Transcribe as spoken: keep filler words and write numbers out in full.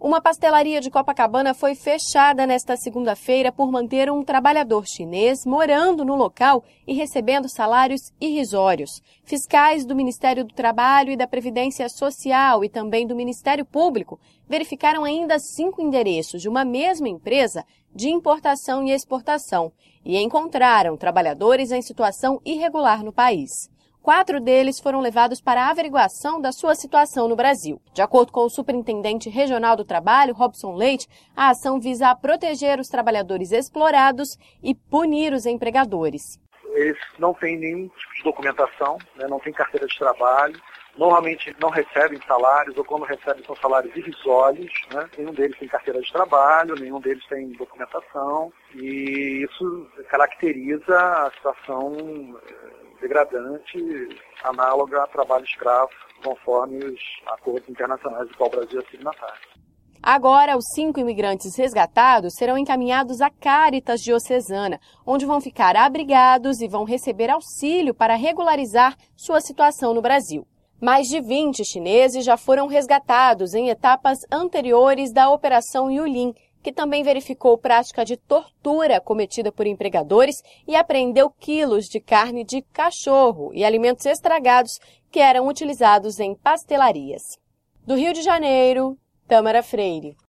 Uma pastelaria de Copacabana foi fechada nesta segunda-feira por manter um trabalhador chinês morando no local e recebendo salários irrisórios. Fiscais do Ministério do Trabalho e da Previdência Social e também do Ministério Público verificaram ainda cinco endereços de uma mesma empresa de importação e exportação e encontraram trabalhadores em situação irregular no país. Quatro deles foram levados para a averiguação da sua situação no Brasil. De acordo com o superintendente regional do trabalho, Robson Leite, a ação visa proteger os trabalhadores explorados e punir os empregadores. Eles não têm nenhum tipo de documentação, né, não têm carteira de trabalho, normalmente não recebem salários, ou quando recebem são salários irrisórios, né? Nenhum deles tem carteira de trabalho, nenhum deles tem documentação, e isso caracteriza a situação degradante, análoga a trabalho escravo, conforme os acordos internacionais do qual o Brasil é signatário. Agora, os cinco imigrantes resgatados serão encaminhados à Cáritas Diocesana, onde vão ficar abrigados e vão receber auxílio para regularizar sua situação no Brasil. Mais de vinte chineses já foram resgatados em etapas anteriores da Operação Yulin, que também verificou prática de tortura cometida por empregadores e apreendeu quilos de carne de cachorro e alimentos estragados que eram utilizados em pastelarias. Do Rio de Janeiro, Tâmara Freire.